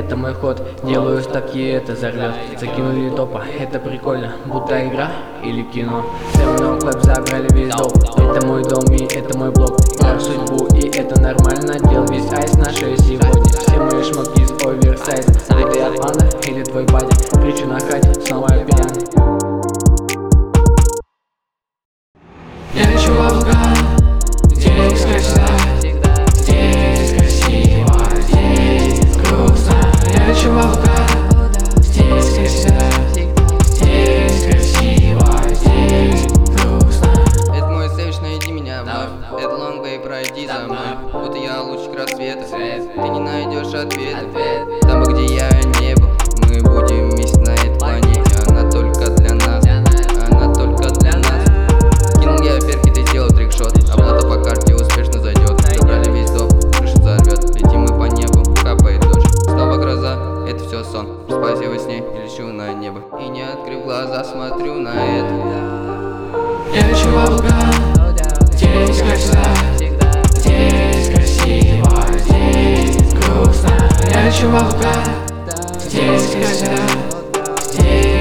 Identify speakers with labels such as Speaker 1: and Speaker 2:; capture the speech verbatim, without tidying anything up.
Speaker 1: это мой ход. Делаю ставки, это взорвет. Закинули топа, это прикольно, будто игра или кино. Со мной клэп забрали весь доп. Это мой дом и это мой блог. Играю в судьбу и это нормально. Дел весь айс на шее сегодня. Все мои шмотки из оверсайза. А ты от панда или твой батя? Кричу на хате, снова я пьяный.
Speaker 2: Я лечу в Афган, здесь красиво, здесь красиво, здесь грустно. Я лечу в Афган, здесь красиво, здесь красиво, здесь грустно.
Speaker 3: Это мой сэвидж, найди меня вновь. Это лонгвей, пройди за мной. Будто я лучик рассвета. Ты не найдешь ответа. Там бы, где я не был, мы будем вместе на этой планете. Она только для нас, она только для нас. Кинул я перки, ты сделал трикшот. Оплата по карте успешно зайдет. Забрали весь доп, крышу взорвет. Летим мы по небу, капает дождь. Снова гроза, это все сон. Просыпаюсь во сне и лечу на небо. И не открыв глаза, смотрю на это.
Speaker 2: Я лечу в Афган, здесь красиво, здесь красиво, здесь грустно. Я лечу в Афган, здесь красиво, здесь